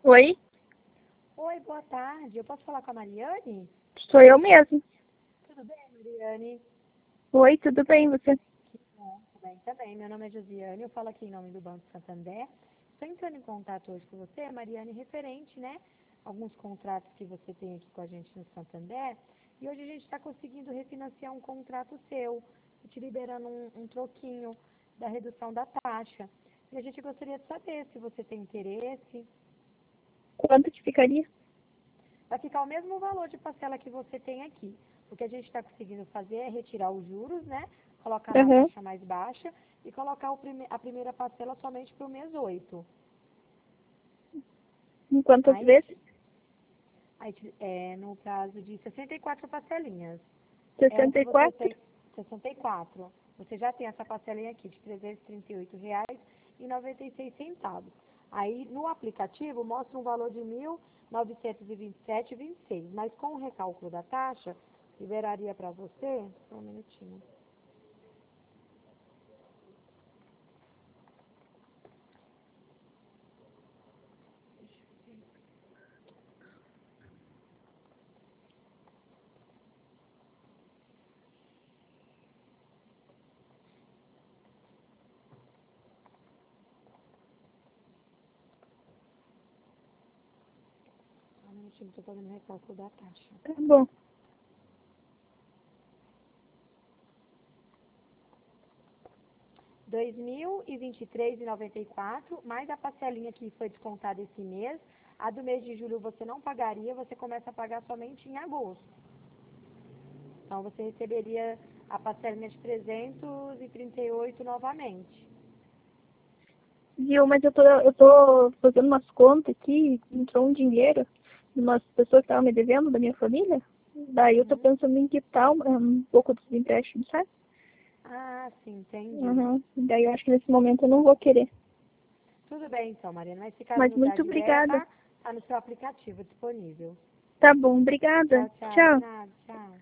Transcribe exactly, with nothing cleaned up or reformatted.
Oi, Oi, boa tarde. Eu posso falar com a Mariane? sou eu mesmo. Tudo bem, Mariane? Oi, tudo bem, você? Que bom, tudo bem também. Meu nome é Josiane, eu falo aqui em nome do Banco Santander. Estou entrando em contato hoje com você, Mariane, referente, né? Alguns contratos que você tem aqui com a gente no Santander. E hoje a gente está conseguindo refinanciar um contrato seu, te liberando um, um troquinho da redução da taxa. E a gente gostaria de saber se você tem interesse. Quanto que ficaria? Vai ficar o mesmo valor de parcela que você tem aqui. O que a gente está conseguindo fazer é retirar os juros, né? Colocar na Aham. taxa mais baixa e colocar o prime- a primeira parcela somente para o mês oito. Em quantas Aí, vezes? aí, é, no prazo de sessenta e quatro parcelinhas. É um Sessenta que e você quatro. tem, sessenta e quatro. Você já tem essa parcelinha aqui de trezentos e trinta e oito reais e noventa e seis centavos. Aí, no aplicativo, mostra um valor de mil novecentos e vinte e sete reais e vinte e seis. Mas com o recálculo da taxa, liberaria para você... Só um minutinho. Só um minutinho, estou fazendo o recálculo da taxa. Tá bom. dois mil e vinte e três reais e noventa e quatro, mais a parcelinha que foi descontada esse mês. A do mês de julho você não pagaria, você começa a pagar somente em agosto. Então você receberia a parcelinha de trezentos e trinta e oito novamente. Viu, mas eu tô, eu tô fazendo umas contas aqui, entrou um dinheiro de umas pessoas que estavam me devendo, da minha família. Daí eu tô Uhum. pensando em quitar um, um pouco dos empréstimos, sabe? Ah, sim, entendi. Uhum. Daí eu acho que nesse momento eu não vou querer. Tudo bem então, Mariana, mas se caso Mas mudar muito de ideia, obrigada. tá, tá no seu aplicativo disponível. Tá bom, obrigada. Tchau, tchau, de Tchau. nada, tchau.